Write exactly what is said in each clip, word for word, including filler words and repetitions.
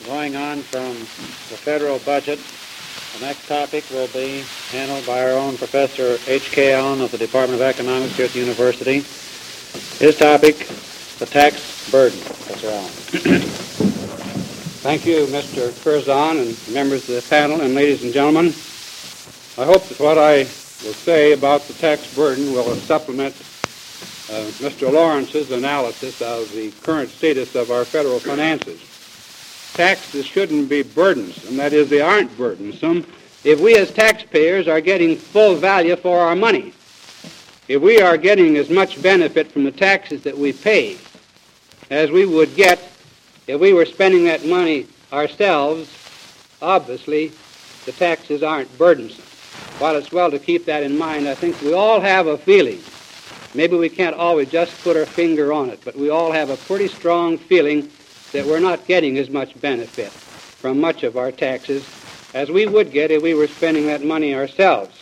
Going on from the federal budget, the next topic will be handled by our own Professor H K Allen of the Department of Economics here at the University. His topic, the tax burden. Professor Allen. Thank you, Mister Curzon, and members of the panel, and ladies and gentlemen. I hope that what I will say about the tax burden will supplement uh, Mister Lawrence's analysis of the current status of our federal finances. Taxes shouldn't be burdensome. That is, they aren't burdensome if we as taxpayers are getting full value for our money. If we are getting as much benefit from the taxes that we pay as we would get if we were spending that money ourselves, obviously the taxes aren't burdensome. While it's well to keep that in mind, I think we all have a feeling. Maybe we can't always just put our finger on it, but we all have a pretty strong feeling that we're not getting as much benefit from much of our taxes as we would get if we were spending that money ourselves.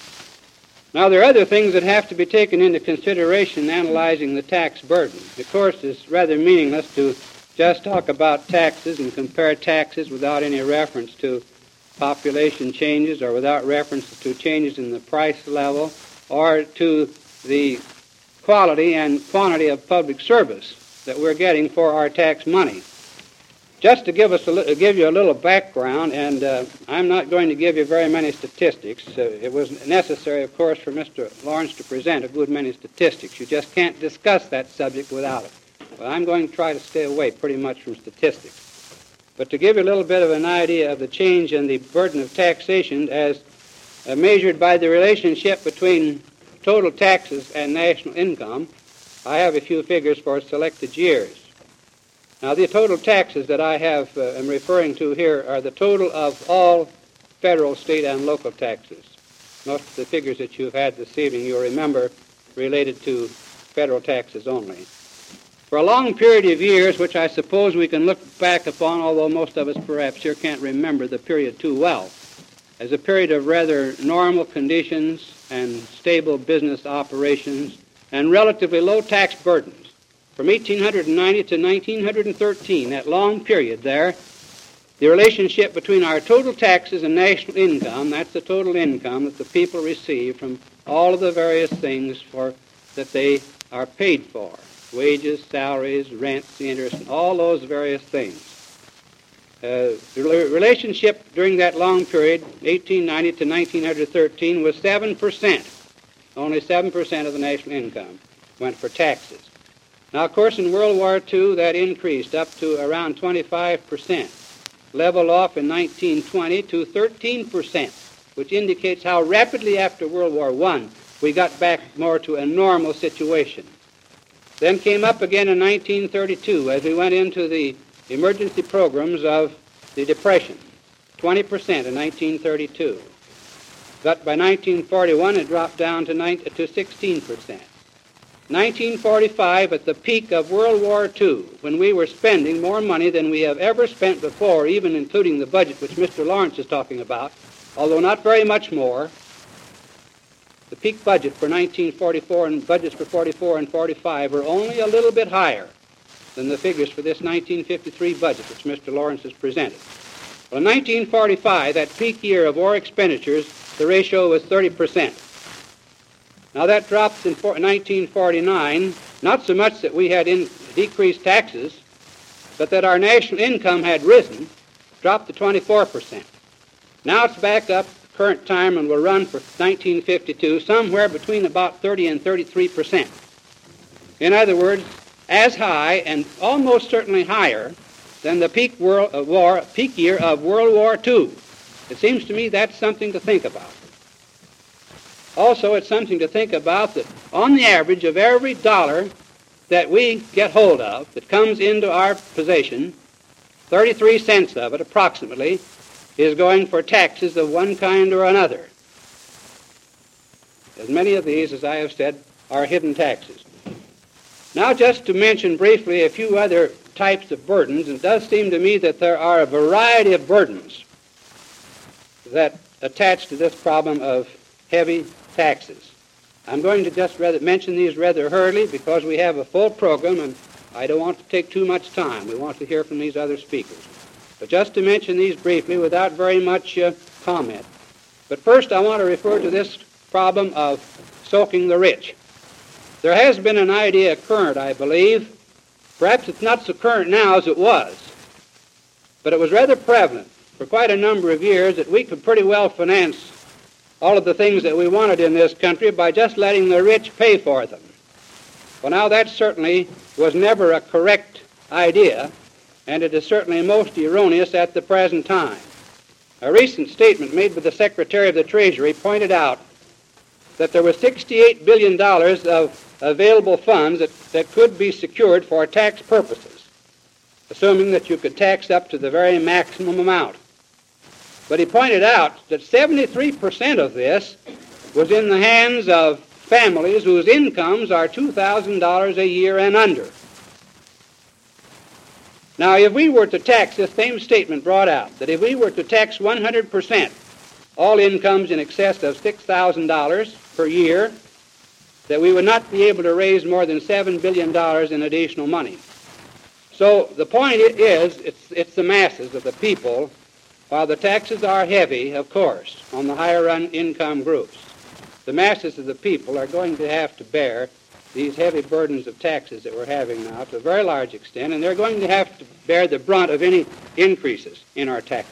Now, there are other things that have to be taken into consideration in analyzing the tax burden. Of course, it's rather meaningless to just talk about taxes and compare taxes without any reference to population changes or without reference to changes in the price level or to the quality and quantity of public service that we're getting for our tax money. Just to give us a li- give you a little background, and uh, I'm not going to give you very many statistics. Uh, it was necessary, of course, for Mister Lawrence to present a good many statistics. You just can't discuss that subject without it. But I'm going to try to stay away pretty much from statistics. But to give you a little bit of an idea of the change in the burden of taxation as uh, measured by the relationship between total taxes and national income, I have a few figures for selected years. Now, the total taxes that I have uh, am referring to here are the total of all federal, state, and local taxes. Most of the figures that you've had this evening, you'll remember, related to federal taxes only. For a long period of years, which I suppose we can look back upon, although most of us perhaps here can't remember the period too well, as a period of rather normal conditions and stable business operations and relatively low tax burdens. From eighteen ninety to nineteen thirteen, that long period there, the relationship between our total taxes and national income, that's the total income that the people receive from all of the various things for that they are paid for, wages, salaries, rents, the interest, and all those various things. Uh, the relationship during that long period, eighteen ninety to nineteen thirteen, was seven percent. Only seven percent of the national income went for taxes. Now, of course, in World War Two, that increased up to around twenty-five percent, leveled off in nineteen twenty to thirteen percent, which indicates how rapidly after World War One we got back more to a normal situation. Then came up again in nineteen thirty-two as we went into the emergency programs of the Depression, twenty percent in nineteen thirty-two. But by nineteen forty-one, it dropped down to, nine, to sixteen percent. nineteen forty-five, at the peak of World War Two, when we were spending more money than we have ever spent before, even including the budget which Mister Lawrence is talking about, although not very much more, the peak budget for nineteen forty-four and budgets for forty-four and forty-five were only a little bit higher than the figures for this nineteen fifty-three budget which Mister Lawrence has presented. Well, in nineteen forty-five, that peak year of war expenditures, the ratio was thirty percent. Now that dropped in nineteen forty-nine, not so much that we had in decreased taxes, but that our national income had risen, dropped to twenty-four percent. Now it's back up current time and will run for nineteen fifty-two somewhere between about thirty and thirty-three percent. In other words, as high and almost certainly higher than the peak world, uh, war, peak year of World War Two. It seems to me that's something to think about. Also, it's something to think about that on the average of every dollar that we get hold of that comes into our possession, thirty-three cents of it approximately is going for taxes of one kind or another. As many of these, as I have said, are hidden taxes. Now, just to mention briefly a few other types of burdens, it does seem to me that there are a variety of burdens that attach to this problem of heavy taxes. I'm going to just rather mention these rather hurriedly because we have a full program and I don't want to take too much time. We want to hear from these other speakers. But just to mention these briefly without very much uh, comment. But first I want to refer to this problem of soaking the rich. There has been an idea current, I believe. Perhaps it's not so current now as it was, but it was rather prevalent for quite a number of years that we could pretty well finance all of the things that we wanted in this country by just letting the rich pay for them. Well, now that certainly was never a correct idea, and it is certainly most erroneous at the present time. A recent statement made by the Secretary of the Treasury pointed out that there was sixty-eight billion dollars of available funds that, that could be secured for tax purposes, assuming that you could tax up to the very maximum amount. But he pointed out that seventy-three percent of this was in the hands of families whose incomes are two thousand dollars a year and under. Now, if we were to tax, this same statement brought out, that if we were to tax one hundred percent all incomes in excess of six thousand dollars per year, that we would not be able to raise more than seven billion dollars in additional money. So the point is, it's, it's the masses of the people, while the taxes are heavy, of course, on the higher income groups. The masses of the people are going to have to bear these heavy burdens of taxes that we're having now to a very large extent, and they're going to have to bear the brunt of any increases in our taxes.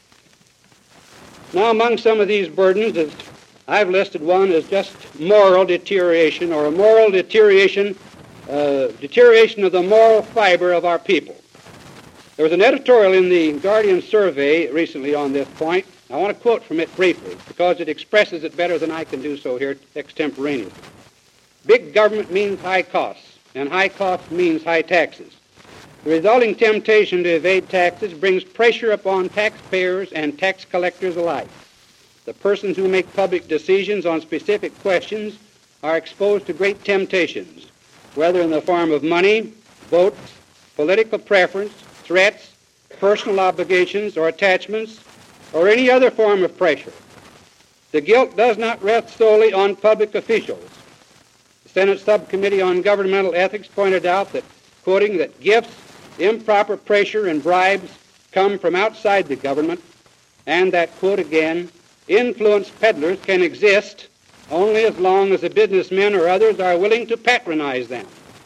Now, among some of these burdens, as I've listed one as just moral deterioration, or a moral deterioration, uh, deterioration of the moral fiber of our people. There was an editorial in the Guardian Survey recently on this point. I want to quote from it briefly, because it expresses it better than I can do so here extemporaneously. Big government means high costs, and high costs means high taxes. The resulting temptation to evade taxes brings pressure upon taxpayers and tax collectors alike. The persons who make public decisions on specific questions are exposed to great temptations, whether in the form of money, votes, political preference, threats, personal obligations or attachments, or any other form of pressure. The guilt does not rest solely on public officials. The Senate Subcommittee on Governmental Ethics pointed out that, quoting, that gifts, improper pressure, and bribes come from outside the government, and that, quote again, influence peddlers can exist only as long as the businessmen or others are willing to patronize them.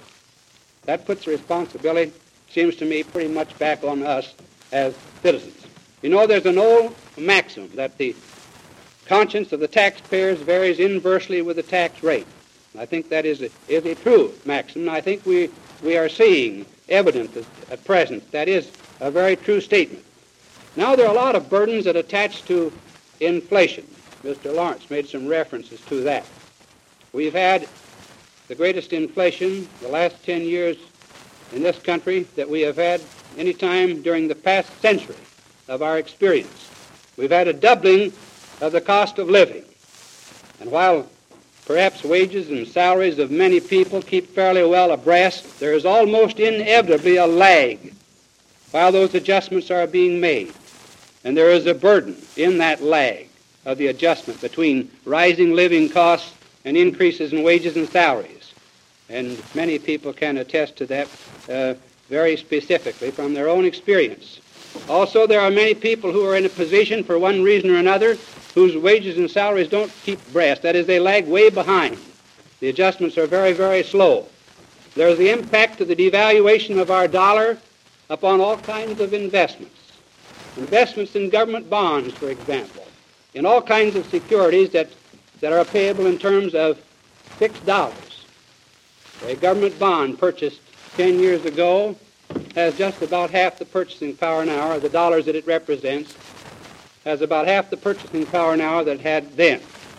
That puts the responsibility, seems to me, pretty much back on us as citizens. You know, there's an old maxim that the conscience of the taxpayers varies inversely with the tax rate. I think that is a, is a true maxim, and I think we, we are seeing evidence at, at present that is a very true statement. Now, there are a lot of burdens that attach to inflation. Mister Lawrence made some references to that. We've had the greatest inflation the last ten years in this country that we have had any time during the past century of our experience. We've had a doubling of the cost of living. And while perhaps wages and salaries of many people keep fairly well abreast, there is almost inevitably a lag while those adjustments are being made. And there is a burden in that lag of the adjustment between rising living costs and increases in wages and salaries. And many people can attest to that uh, very specifically from their own experience. Also, there are many people who are in a position, for one reason or another, whose wages and salaries don't keep abreast. That is, they lag way behind. The adjustments are very, very slow. There's the impact of the devaluation of our dollar upon all kinds of investments. Investments in government bonds, for example, in all kinds of securities that, that are payable in terms of fixed dollars. A government bond purchased ten years ago has just about half the purchasing power now, or the dollars that it represents, has about half the purchasing power now that it had then.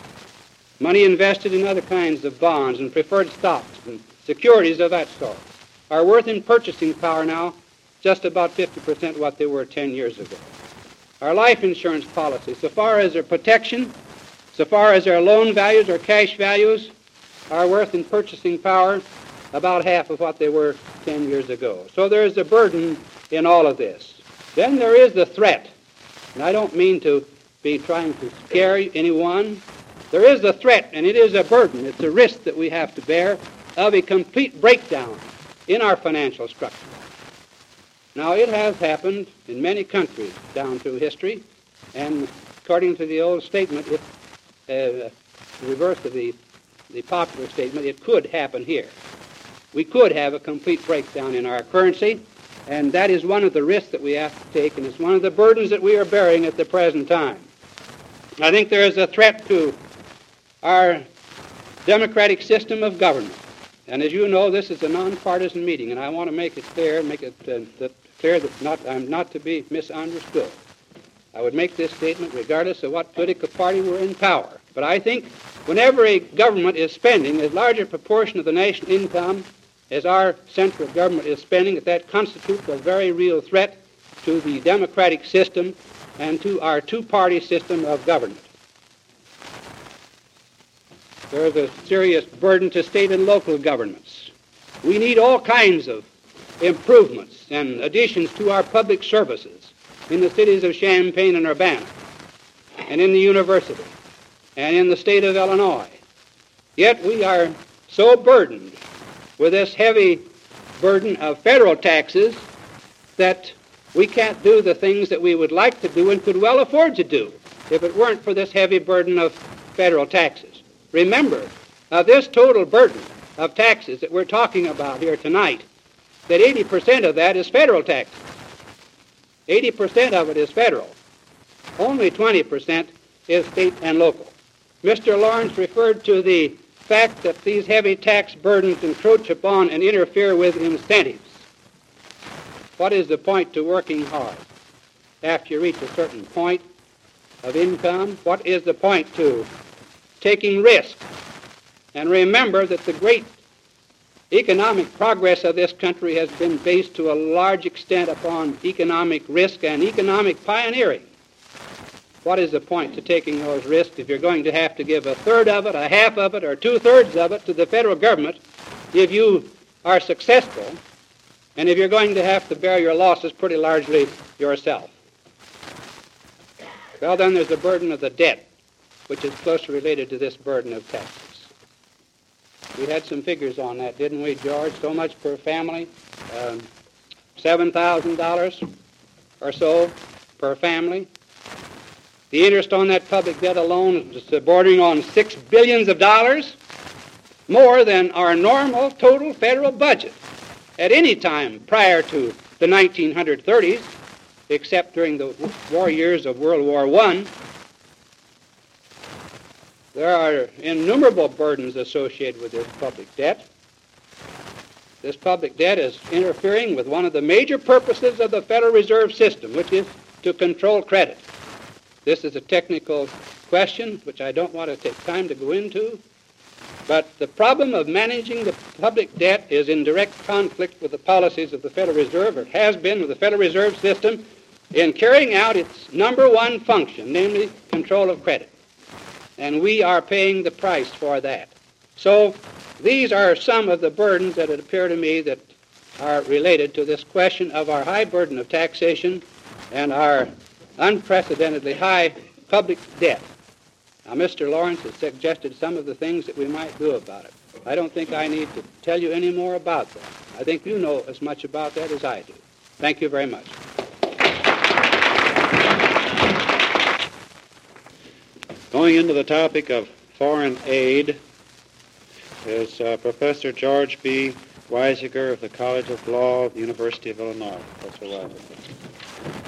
Money invested in other kinds of bonds and preferred stocks and securities of that sort are worth in purchasing power now just about fifty percent what they were ten years ago. Our life insurance policy, so far as their protection, so far as their loan values or cash values, are worth in purchasing power about half of what they were ten years ago. So there is a burden in all of this. Then there is the threat. And I don't mean to be trying to scare anyone. There is a threat, and it is a burden. It's a risk that we have to bear of a complete breakdown in our financial structure. Now, it has happened in many countries down through history, and according to the old statement, it, uh, the reverse of the, the popular statement, it could happen here. We could have a complete breakdown in our currency, and that is one of the risks that we have to take, and it's one of the burdens that we are bearing at the present time. I think there is a threat to our democratic system of government. And as you know, this is a nonpartisan meeting, and I want to make it clear, make it uh, that clear that not, I'm not to be misunderstood. I would make this statement regardless of what political party were in power. But I think whenever a government is spending a larger proportion of the national income as our central government is spending, that that constitutes a very real threat to the democratic system and to our two-party system of government. There is a serious burden to state and local governments. We need all kinds of improvements and additions to our public services in the cities of Champaign and Urbana, and in the university, and in the state of Illinois. Yet we are so burdened with this heavy burden of federal taxes that we can't do the things that we would like to do and could well afford to do if it weren't for this heavy burden of federal taxes. Remember, of this total burden of taxes that we're talking about here tonight, that eighty percent of that is federal taxes. eighty percent of it is federal. Only twenty percent is state and local. Mister Lawrence referred to the fact that these heavy tax burdens encroach upon and interfere with incentives. What is the point to working hard? After you reach a certain point of income, what is the point to taking risk? And remember that the great economic progress of this country has been based to a large extent upon economic risk and economic pioneering. What is the point to taking those risks if you're going to have to give a third of it, a half of it, or two-thirds of it to the federal government if you are successful, and if you're going to have to bear your losses pretty largely yourself? Well, then there's the burden of the debt, which is closely related to this burden of taxes. We had some figures on that, didn't we, George? So much per family, um, seven thousand dollars or so per family. The interest on that public debt alone is bordering on six billions of dollars, more than our normal total federal budget at any time prior to the nineteen thirties, except during the war years of World War One. There are innumerable burdens associated with this public debt. This public debt is interfering with one of the major purposes of the Federal Reserve System, which is to control credit. This is a technical question, which I don't want to take time to go into, but the problem of managing the public debt is in direct conflict with the policies of the Federal Reserve, or it has been with the Federal Reserve System, in carrying out its number one function, namely control of credit. And we are paying the price for that. So these are some of the burdens that it appear to me that are related to this question of our high burden of taxation and our unprecedentedly high public debt. Now, Mister Lawrence has suggested some of the things that we might do about it. I don't think I need to tell you any more about that. I think you know as much about that as I do. Thank you very much. Going into the topic of foreign aid is uh, Professor George B. Weisiger of the College of Law of the University of Illinois. Professor Weisiger.